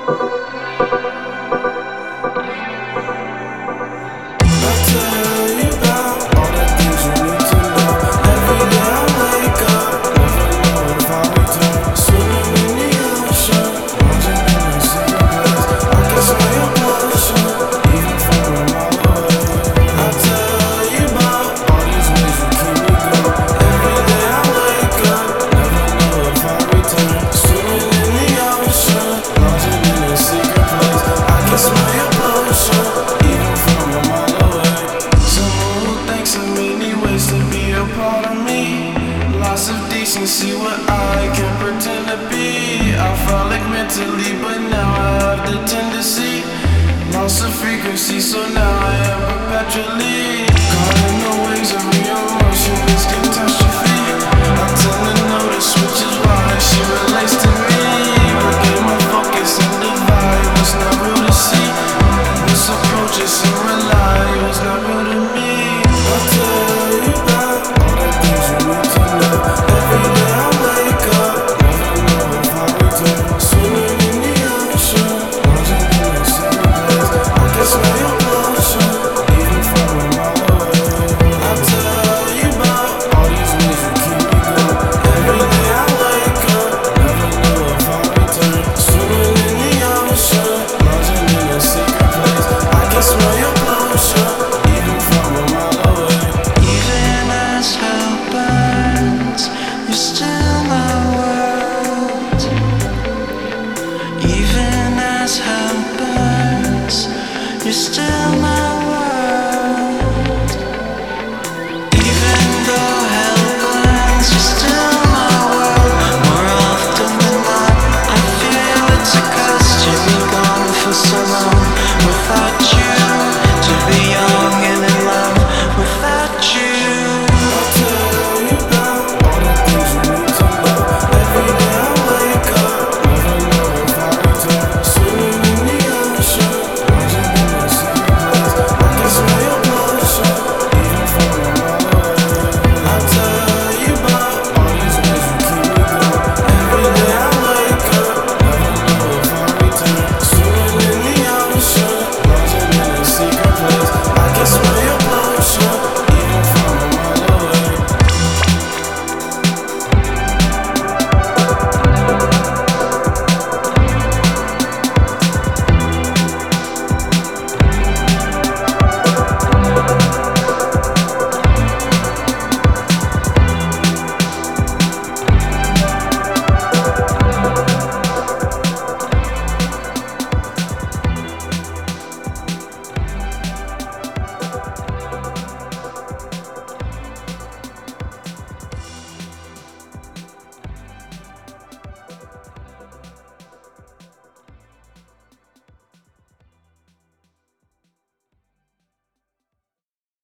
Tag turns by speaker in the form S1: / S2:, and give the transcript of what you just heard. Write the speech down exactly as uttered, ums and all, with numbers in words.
S1: Loss of decency, what I can pretend to be. I felt like mentally, but now I have the tendency. Loss of frequency, so now I am perpetually caught in the waves of your emotions, catastrophe. I tend to notice, which is why she relates to me. Regain my focus and divide what's not real to see. What's approaches and rely, what's not real to me. I tell